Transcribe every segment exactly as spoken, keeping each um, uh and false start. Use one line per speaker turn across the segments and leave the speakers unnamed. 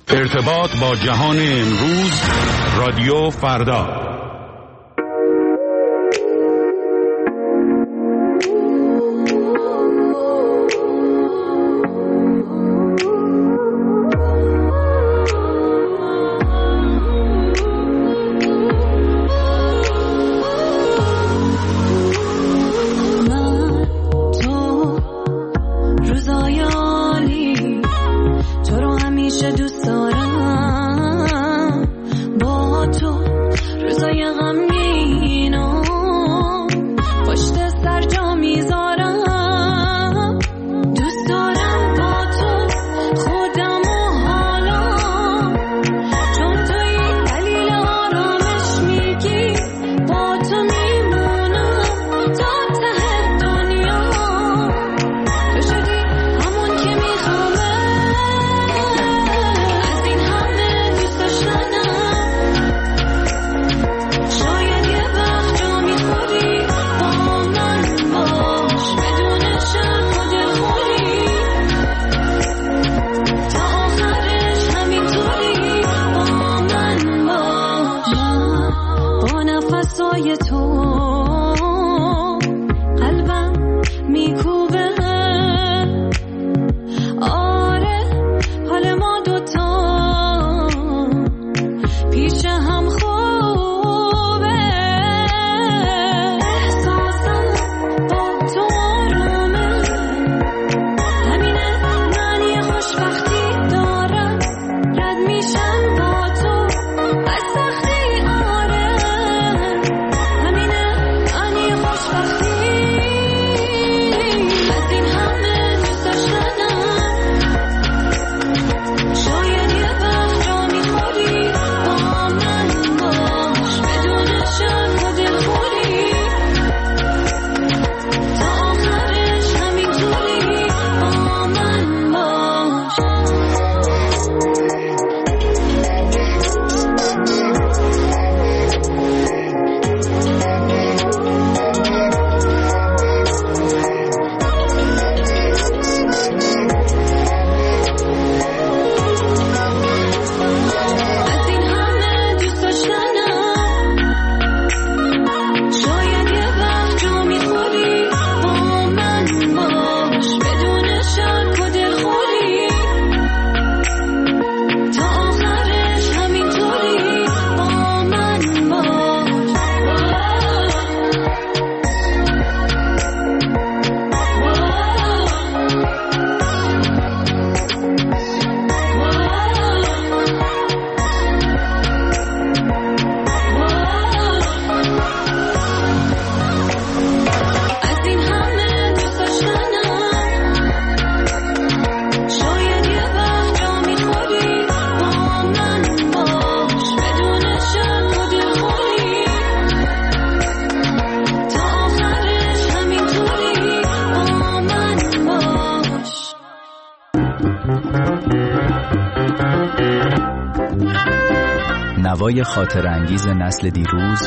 ارتباط با جهان امروز، رادیو فردا.
نوای خاطر انگیز نسل دیروز،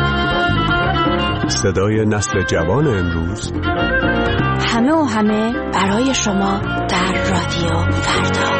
صدای نسل جوان امروز،
همه و همه برای شما در رادیو فردا.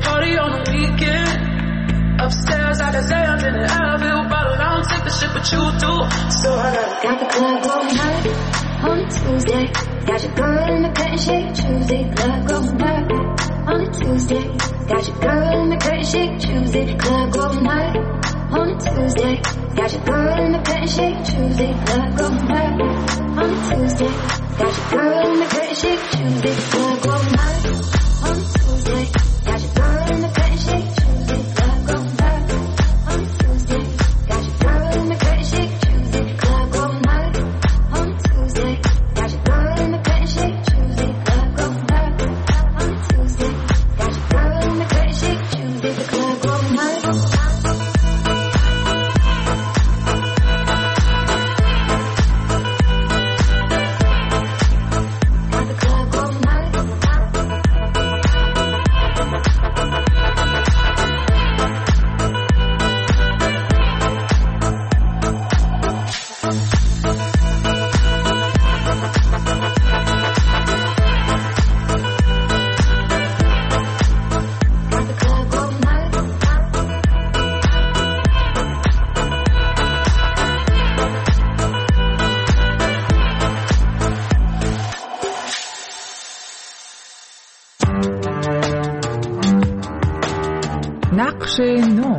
party on the weekend. Upstairs, I can say I'm in an Advil bottle. I don't take the shit, but you do. So I got, got the club going hard on a Tuesday. Got your girl in the curtain shake Tuesday. Club going hard on a Tuesday. Got your girl in the curtain shake Tuesday. Club going hard on a Tuesday. Got your girl in the curtain shake Tuesday. Club going hard on a Tuesday. Got your girl in the curtain shake Tuesday. Club going hard on a Tuesday. Got your girl in the curtain shake Tuesday. Club going hard on a Tuesday. Got your girl in the curtain shake Tuesday. Club going hard on a Tuesday. Got your girl in the curtain shake Tuesday. Club going hard on a Tuesday. Got your girl in the curtain shake Tuesday. The club going hard.
نقش نو.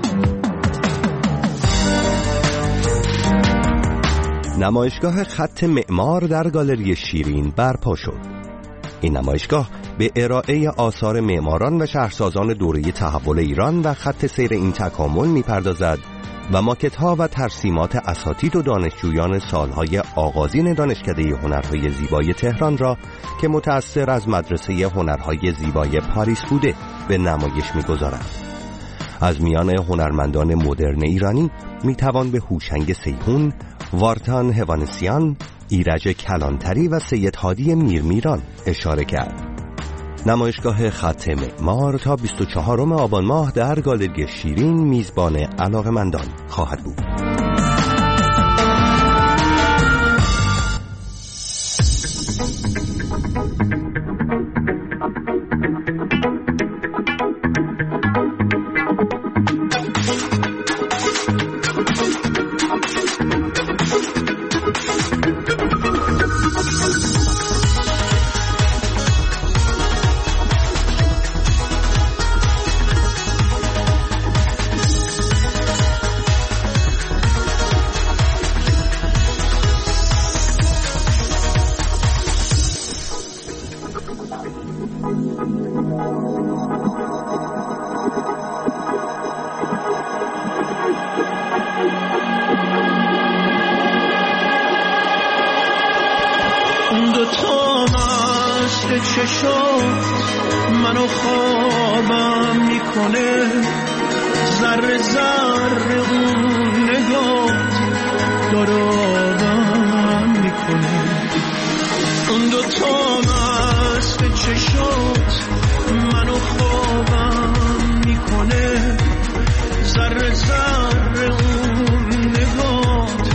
نمایشگاه خط معمار در گالری شیرین برپا شد. این نمایشگاه به ارائه آثار معماران و شهرسازان دوره تحول ایران و خط سیر این تکامل می‌پردازد و ماکت‌ها و ترسیمات اساتید و دانشجویان سالهای آغازین دانشکده هنرهای زیبای تهران را که متأثر از مدرسه هنرهای زیبای پاریس بوده به نمایش می‌گذارد. از میان هنرمندان مدرن ایرانی میتوان به هوشنگ سیهون، وارتان هوانسیان، ایرج کلانتری و سید هادی میرمیران اشاره کرد. نمایشگاه خط معمار تا بیست و چهارم آبان ماه در گالری شیرین میزبان علاقه‌مندان خواهد بود.
منو خوابم میکنه، ذره ذره اون نگات دارم میکنه. اون دو تا مست چشات منو خوابم میکنه، ذره ذره اون نگات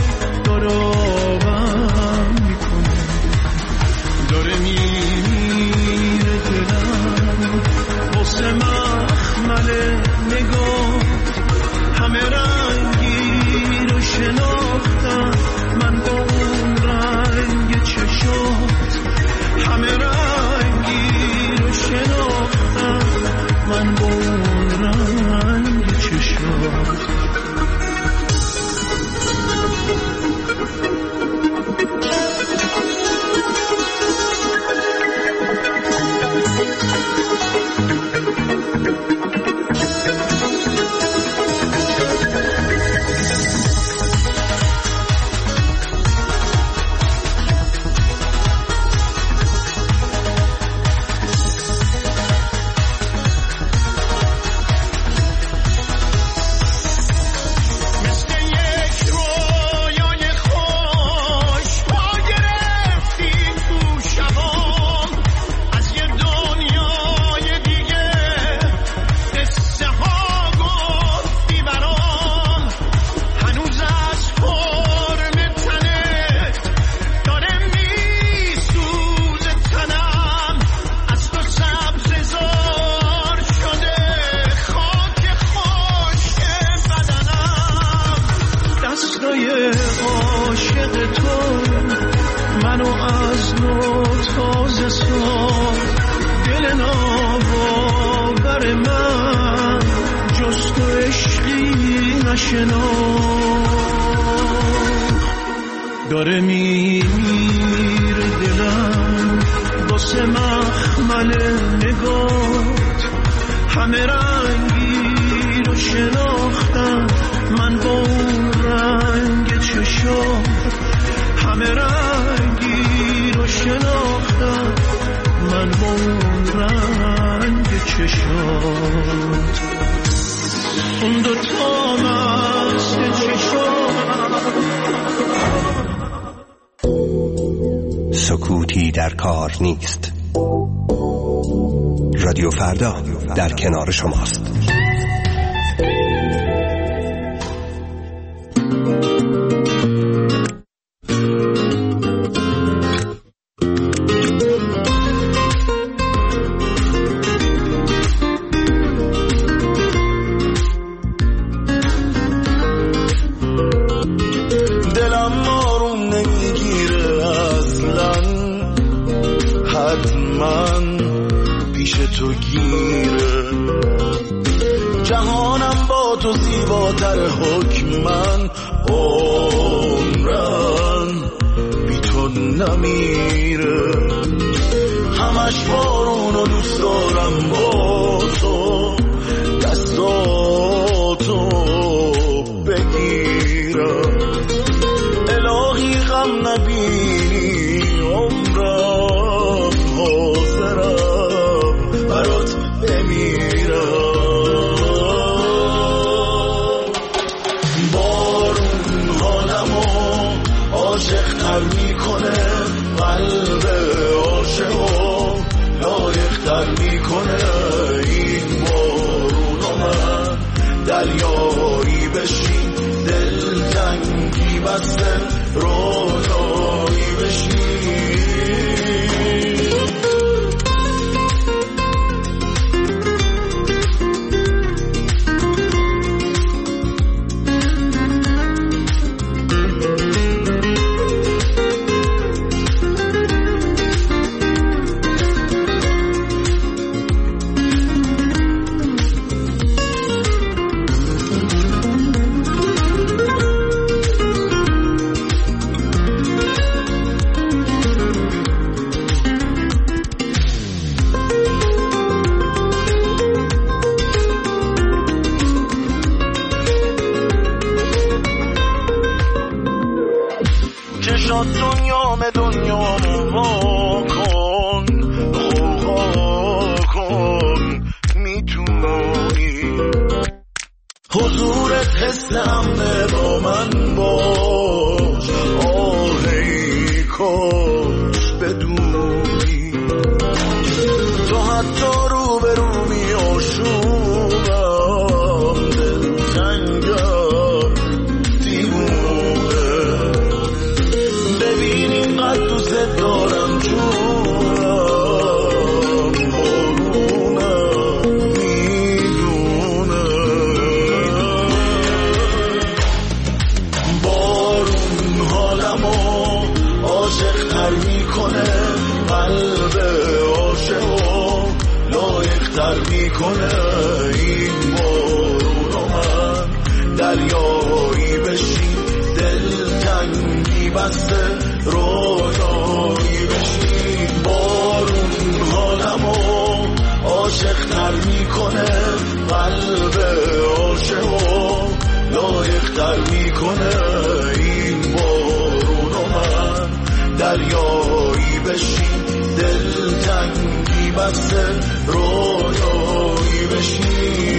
دارم میکنه. داره میره دلم واسه مخمل نگات، همه رنگی رو شناختم من با اون رنگ چشات، همه داره میره دلم واسه مخمل نگات، همه رنگی رو شناختم من با اون رنگ چشم، همه رنگی رو شناختم من با اون رنگ چشمات، اون دو تا مست چشمات.
سکوتی در کار نیست. رادیو فردا در کنار شماست.
دلتنگی بسته رویایی بشین.